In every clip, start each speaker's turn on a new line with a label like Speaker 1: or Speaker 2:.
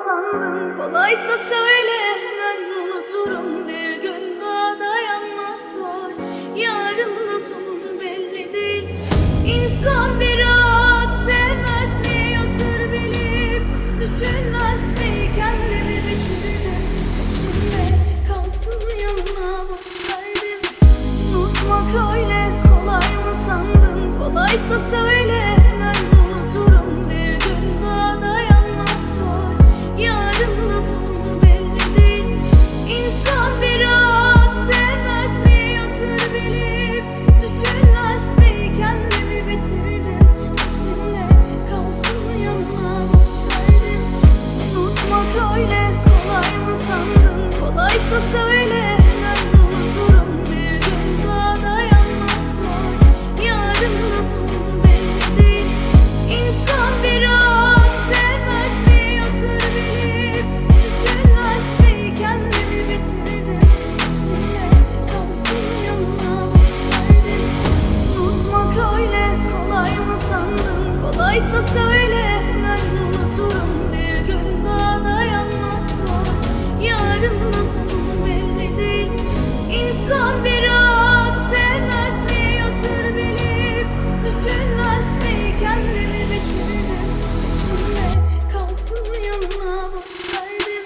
Speaker 1: sandın? Kolaysa söyle, hemen unuturum. Bir gün daha dayanmak zor. Yarın da sonun belli değil. İnsan biraz sevmez mi? Yatır bilip düşünmez mi? Kendimi bitirdim. Peşimde kalsın yanına boş verdim. Unutmak öyle kolay mı sandın? Kolaysa söyle, hemen unuturum. Bir gün daha dayanmak zor. Yarın da sonun belli değil. İnsan biraz sevmez mi? Yatır bilip düşünmez mi? Kendimi bitirdim. Peşimde kalsın yanına boş verdim. Unutmak öyle kolay mı sandın? Kolaysa söyle, hemen unuturum. Bir gün daha dayanmak zor. Yarın da sonun belli değil. İnsan biraz sevmez mi? Yatır bilip düşünmez mi? Kendimi bitirdim. Peşimde kalsın yanına boş verdim. Unutmak öyle kolay mı sandın? Kolaysa söyle, hemen unuturum. Bir gün daha dayanmak zor. Yarın da sonun belli değil. İnsan biraz sevmez mi? Yatır bilip düşünmez mi? Kendimi bitirdim. Peşimde kalsın yanına boş verdim.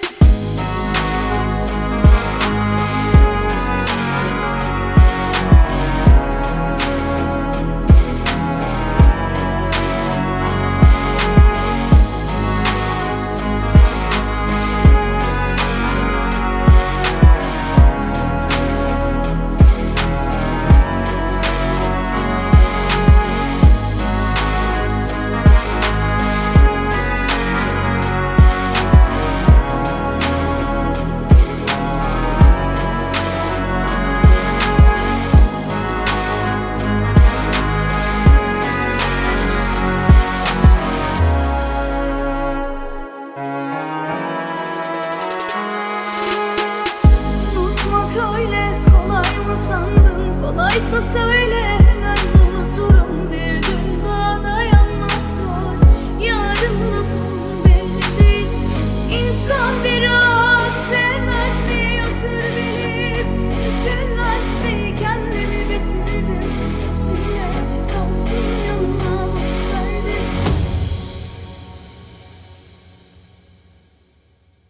Speaker 1: Unutmak öyle kolay mı sandın? Kolaysa söyle,